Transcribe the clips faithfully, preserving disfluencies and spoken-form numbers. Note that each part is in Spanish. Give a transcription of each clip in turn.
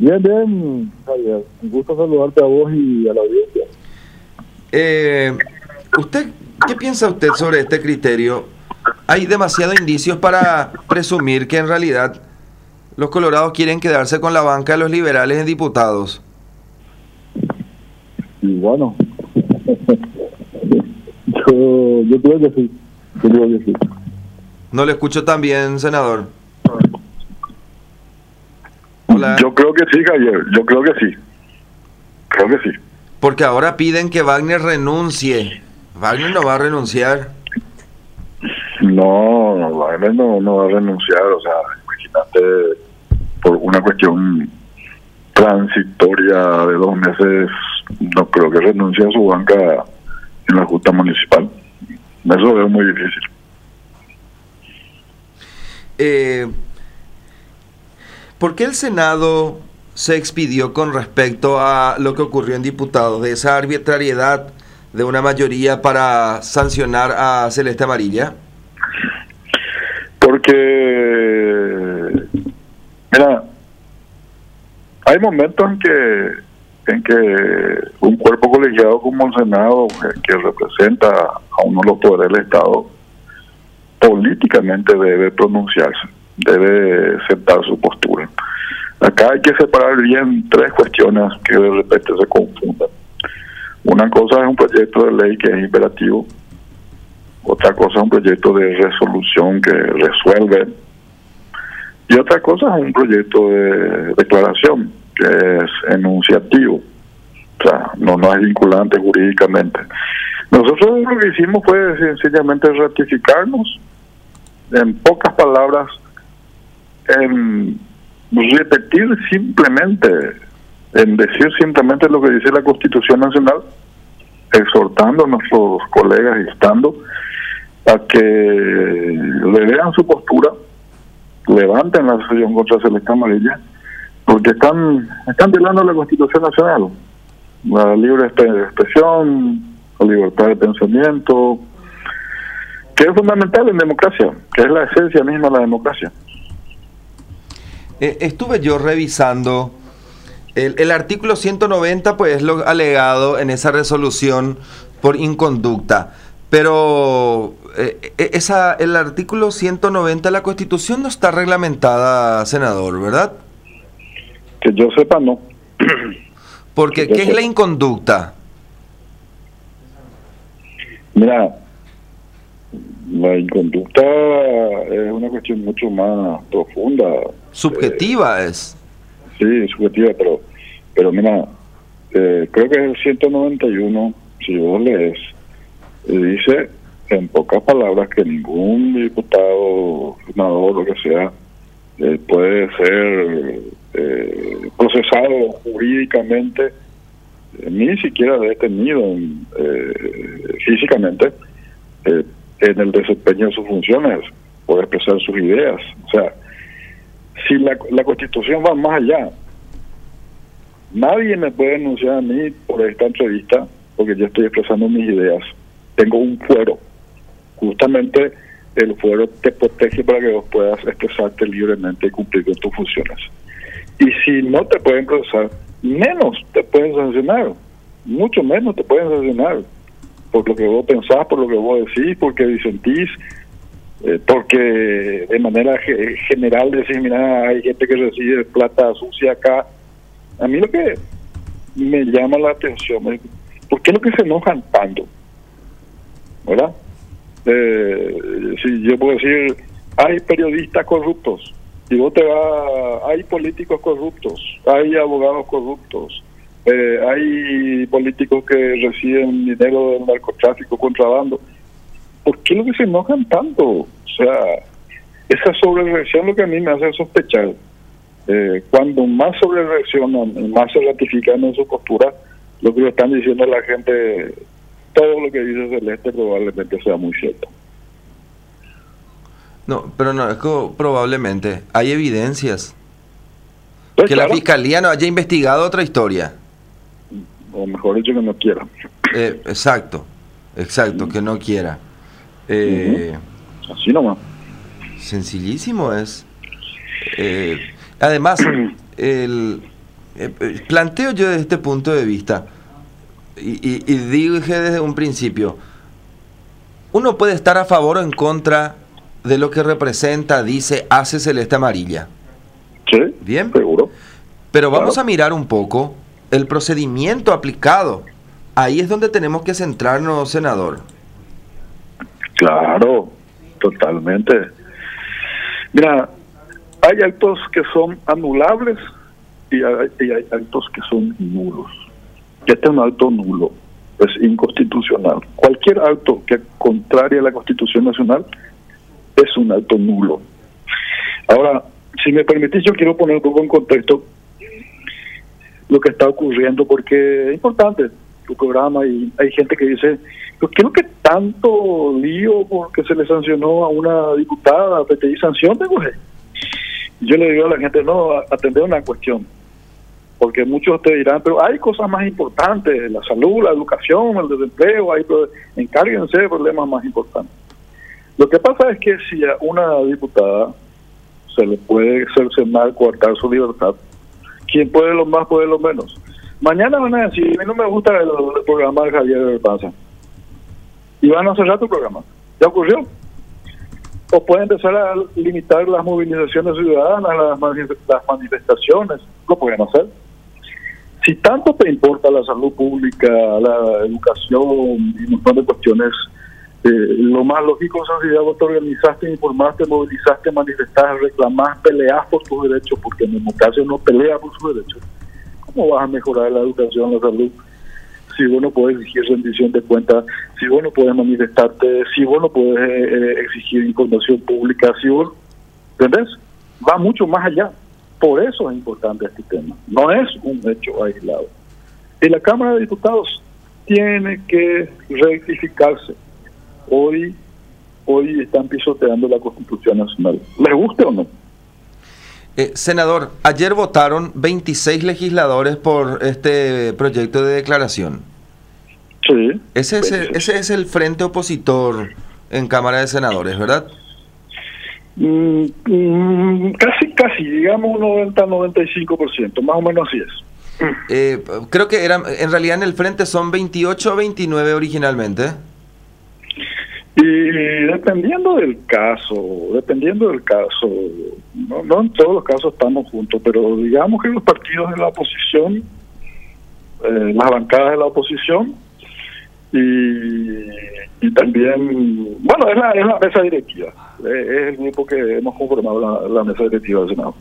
Bien, bien, Javier. Un gusto saludarte a vos y a la audiencia. Eh, ¿usted qué piensa usted sobre este criterio? Hay demasiados indicios para presumir que en realidad los colorados quieren quedarse con la banca de los liberales en diputados. Y bueno, yo, yo creo que sí. Yo creo que sí. No le escucho tan bien, senador. Hola. Yo creo que sí, Javier. Yo creo que sí. Creo que sí. Porque ahora piden que Wagner renuncie. Wagner no va a renunciar. No, no, Wagner no, no va a renunciar. O sea, imagínate, por una cuestión transitoria de dos meses, no creo que renuncie a su banca en la Junta Municipal. Eso veo muy difícil. Eh, ¿Por qué el Senado se expidió con respecto a lo que ocurrió en diputados, de esa arbitrariedad de una mayoría para sancionar a Celeste Amarilla? Porque, mira, hay momentos en que en que un cuerpo colegiado como el Senado, que, que representa a uno de los poderes del Estado, políticamente debe pronunciarse, debe sentar su postura. Acá hay que separar bien tres cuestiones que de repente se confunden. Una cosa es un proyecto de ley que es imperativo, otra cosa es un proyecto de resolución que resuelve, y otra cosa es un proyecto de declaración que es enunciativo, o sea, no, no es vinculante jurídicamente. Nosotros lo que hicimos fue sencillamente ratificarnos, en pocas palabras, en repetir simplemente, en decir simplemente lo que dice la Constitución Nacional, exhortando a nuestros colegas, instando a que le vean su postura, levanten la sesión contra Celeste Amarilla, porque están están violando la Constitución Nacional, la libre expresión, la libertad de pensamiento, que es fundamental en democracia, que es la esencia misma de la democracia. Eh, estuve yo revisando el, el artículo ciento noventa, pues es lo alegado en esa resolución por inconducta, pero eh, esa el artículo ciento noventa de la Constitución no está reglamentada, senador, ¿verdad? Que yo sepa, no. Porque, ¿qué es la inconducta? Mira, la inconducta es una cuestión mucho más profunda. Subjetiva eh, es. Sí, subjetiva, pero pero mira, eh, creo que es el ciento noventa y uno, si vos lees, eh, dice en pocas palabras que ningún diputado, senador, lo que sea, eh, puede ser eh, procesado jurídicamente, eh, ni siquiera detenido eh, físicamente, eh, en el desempeño de sus funciones, por expresar sus ideas. O sea, si la, la Constitución va más allá, nadie me puede denunciar a mí por esta entrevista, porque yo estoy expresando mis ideas. Tengo un fuero. Justamente el fuero te protege para que vos puedas expresarte libremente y cumplir con tus funciones. Y si no te pueden procesar, menos te pueden sancionar, mucho menos te pueden sancionar, por lo que vos pensás, por lo que vos decís, porque disentís, eh, porque de manera ge general decís, mira, hay gente que recibe plata sucia acá. A mí lo que me llama la atención es, ¿por qué lo que se enojan tanto? ¿Verdad? Eh, si yo puedo decir, hay periodistas corruptos, si vos te vas, hay políticos corruptos, hay abogados corruptos, eh, hay políticos que reciben dinero del narcotráfico, contrabando. ¿Por qué lo que se enojan tanto? O sea, esa sobrereacción es lo que a mí me hace sospechar. Eh, cuando más sobrereaccionan, más se ratifican en su postura, lo que le están diciendo a la gente, todo lo que dice Celeste probablemente sea muy cierto. No, pero no, es que probablemente hay evidencias. Pues que claro, la fiscalía no haya investigado otra historia. O mejor dicho, que no quiera. Eh, exacto, exacto, que no quiera. Eh, uh-huh. Así nomás. Sencillísimo es. Eh, además, el, eh, planteo yo desde este punto de vista, y, y, y dije desde un principio, uno puede estar a favor o en contra de lo que representa, dice, hace Celeste Amarilla. Sí, bien, seguro. Pero vamos Claro. a mirar un poco el procedimiento aplicado. Ahí es donde tenemos que centrarnos, senador. Claro, totalmente. Mira, hay actos que son anulables y hay, y hay actos que son nulos. Este es un acto nulo, es inconstitucional. Cualquier acto que contrarie a la Constitución Nacional es un acto nulo. Ahora, si me permitís, yo quiero poner un poco en contexto lo que está ocurriendo, porque es importante tu programa y hay gente que dice, yo creo que tanto lío porque se le sancionó a una diputada, P T I sanción, tengo que. Yo le digo a la gente, no, atender una cuestión, porque muchos te dirán, pero hay cosas más importantes, la salud, la educación, el desempleo, hay, encárguense de problemas más importantes. Lo que pasa es que si a una diputada se le puede cercenar, coartar su libertad, quien puede lo más puede lo menos. Mañana van a decir, a mí no me gusta el, el programa de Javier Berpanza, y van a cerrar tu programa. ¿Ya ocurrió? O pueden empezar a limitar las movilizaciones ciudadanas, las, manif- las manifestaciones, lo pueden hacer. Si tanto te importa la salud pública, la educación y un montón de cuestiones, eh, lo más lógico es que vos te organizaste, informaste, movilizaste, manifestaste, reclamás, peleás por tus derechos, porque en democracia uno pelea por sus derechos. ¿Cómo vas a mejorar la educación, la salud? Si vos no podés exigir rendición de cuentas, si vos no podés manifestarte, si vos no podés eh, exigir información pública, si vos, ¿entendés? Va mucho más allá. Por eso es importante este tema. No es un hecho aislado. Y la Cámara de Diputados tiene que rectificarse. Hoy, hoy están pisoteando la Constitución Nacional. ¿Les guste o no? Eh, senador, ayer votaron veintiséis legisladores por este proyecto de declaración. Sí. Ese es, el, ese es el frente opositor en Cámara de Senadores, ¿verdad? Mm, mm, casi, casi, digamos un noventa a noventa y cinco por ciento, más o menos así es. Eh, creo que eran, en realidad en el frente son veintiocho o veintinueve originalmente. Y dependiendo del caso, dependiendo del caso, no, no en todos los casos estamos juntos, pero digamos que los partidos de la oposición, eh, las bancadas de la oposición, y, y también, bueno, es la, es la mesa directiva, es, es el grupo que hemos conformado la, la mesa directiva del Senado.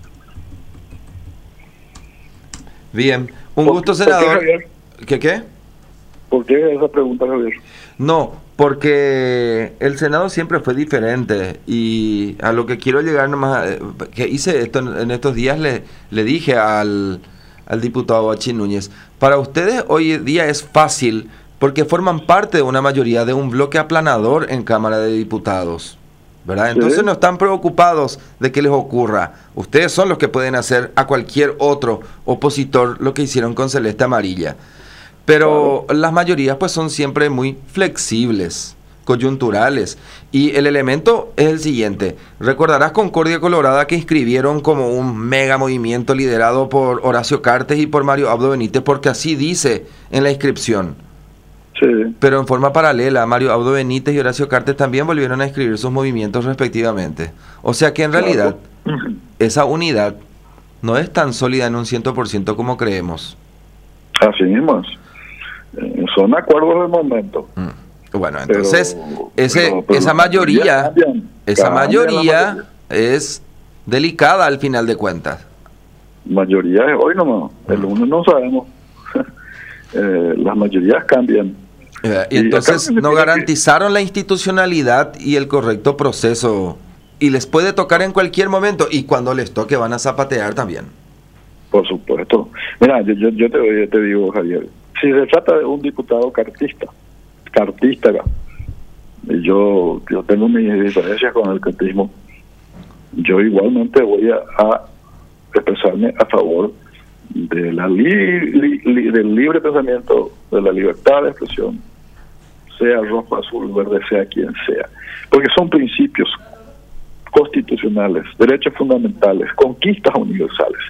Bien, un ¿Por, gusto, ¿por senador. qué, ¿Qué qué? ¿Por qué esa pregunta, Javier? No, porque el Senado siempre fue diferente y a lo que quiero llegar nomás, eh, que hice esto en, en estos días, le, le dije al, al diputado Bachín Núñez, para ustedes hoy día es fácil porque forman parte de una mayoría de un bloque aplanador en Cámara de Diputados, ¿verdad? Entonces Sí. no están preocupados de que les ocurra. Ustedes son los que pueden hacer a cualquier otro opositor lo que hicieron con Celeste Amarilla. Pero claro, las mayorías pues son siempre muy flexibles, coyunturales. Y el elemento es el siguiente. Recordarás Concordia Colorada que inscribieron como un mega movimiento liderado por Horacio Cartes y por Mario Abdo Benítez, porque así dice en la inscripción. Sí. Pero en forma paralela, Mario Abdo Benítez y Horacio Cartes también volvieron a inscribir sus movimientos respectivamente. O sea que en realidad Claro. esa unidad no es tan sólida en un cien por ciento como creemos. Así mismo es. Eh, son acuerdos del momento. Mm. Bueno, entonces Pero, ese pero, pero esa mayoría, cambian, esa cambian mayoría, la mayoría es delicada al final de cuentas. Mayoría es hoy nomás, el uno no sabemos. eh, las mayorías cambian. Eh, y Y entonces acá se no tiene garantizaron la institucionalidad y el correcto proceso. Y les puede tocar en cualquier momento. Y cuando les toque van a zapatear también. Por supuesto. Mira, yo, yo, yo te, te digo, Javier, si se trata de un diputado cartista, cartista, y yo, yo tengo mis diferencias con el cartismo, yo igualmente voy a, a expresarme a favor de la li, li, li, del libre pensamiento, de la libertad de expresión, sea rojo, azul, verde, sea quien sea, porque son principios constitucionales, derechos fundamentales, conquistas universales,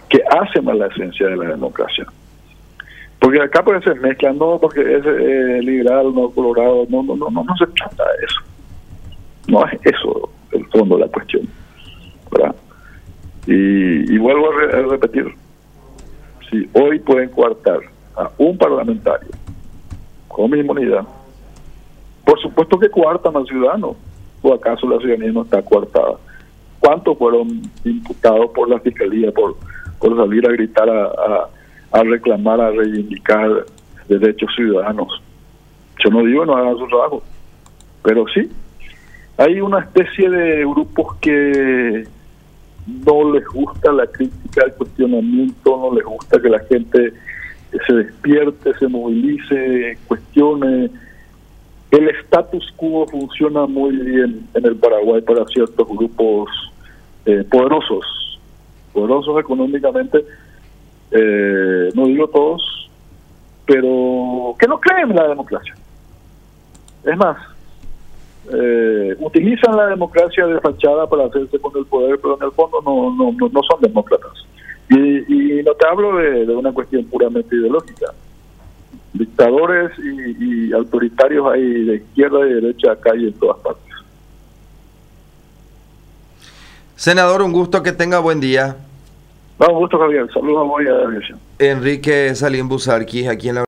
que hacen a la esencia de la democracia. Porque acá puede ser mezcla, no porque es eh, liberal, no colorado, no, no, no, no, no se trata de eso. No es eso el fondo de la cuestión, ¿verdad? Y, y vuelvo a, re, a repetir, si hoy pueden coartar a un parlamentario con mi inmunidad, por supuesto que coartan al ciudadano, o acaso la ciudadanía no está coartada. ¿Cuántos fueron imputados por la fiscalía por, por salir a gritar, a, a, a reclamar, a reivindicar derechos ciudadanos? Yo no digo no hagan su trabajo, pero sí, hay una especie de grupos que no les gusta la crítica, el cuestionamiento, no les gusta que la gente se despierte, se movilice, cuestione. El status quo funciona muy bien en el Paraguay para ciertos grupos eh, poderosos, poderosos económicamente, eh, no digo todos, pero que no creen en la democracia. Es más, eh, utilizan la democracia de fachada para hacerse con el poder, pero en el fondo no, no, no, no son demócratas. Y, y no te hablo de, de una cuestión puramente ideológica. Dictadores y, y autoritarios hay de izquierda y derecha acá y en todas partes. Senador, un gusto, que tenga buen día. No, un gusto, Javier. Saludos a vos y a la aviación. Enrique Salim Busarquis, aquí en la